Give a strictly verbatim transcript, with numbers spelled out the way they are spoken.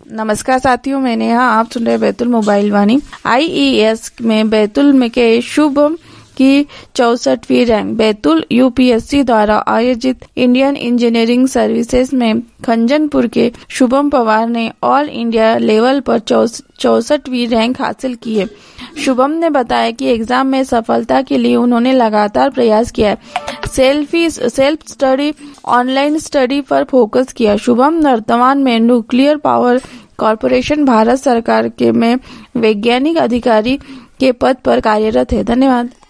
नमस्कार साथियों, मैंने यहाँ आप सुन रहे बैतुल मोबाइल वाणी। आईईएस में बैतुल में के शुभम की चौसठवीं रैंक। बैतुल यूपीएससी द्वारा आयोजित इंडियन इंजीनियरिंग सर्विसेज में खंजनपुर के शुभम पवार ने ऑल इंडिया लेवल पर चौसठवीं रैंक हासिल की है। शुभम ने बताया कि एग्जाम में सफलता के लिए उन्होंने लगातार प्रयास किया है। Selfie self study, online study पर फोकस किया। शुभम वर्तमान में न्यूक्लियर पावर कॉरपोरेशन भारत सरकार के में वैज्ञानिक अधिकारी के पद पर कार्यरत है। धन्यवाद।